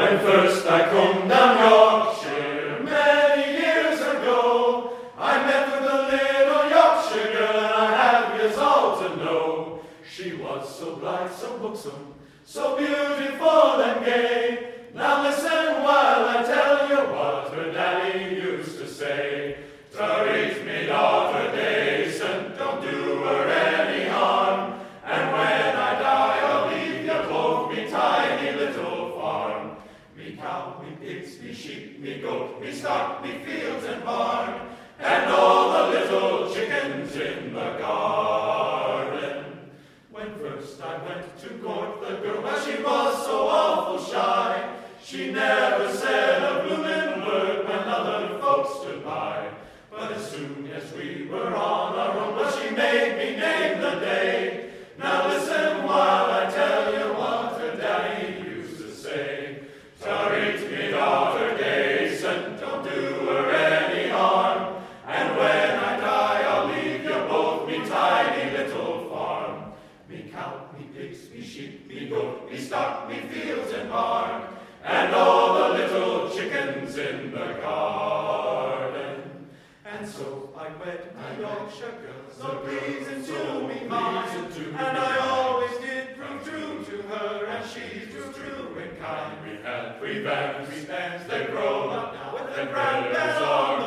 When first I come down Yorkshire, many years ago, I met with a little Yorkshire girl, and I have yous all to know. She was so blithe, so buxom, so beautiful and gay. Now listen while I tell you what her daddy used to say. Treat me daughter decent, don't do her any harm, and when I die I'll leave you both me tiny little farm. Me cow, me pigs, me sheep, me goat, me stock, me fields and barn, and all the little chickens in the garden. When first I went to court the girl, well, she was so awful shy. She never said a bloomin' word when other folks stood by. But as soon as we were on our own, well, she made me name the day. Now listen while I tell you what her daddy used to say. Treat me daughter decent, don't do her any harm, and when I die I'll leave you both me tiny little farm. Me cow, me pigs, me sheep, me goat, me stock, me fields and barn, and all the little chickens in the garden. And so I wed my Yorkshire girl, so pleasing to me mine, and I always did prove true to her, and she proved true and kind. We had 3 bands, they grown up now with their granddads all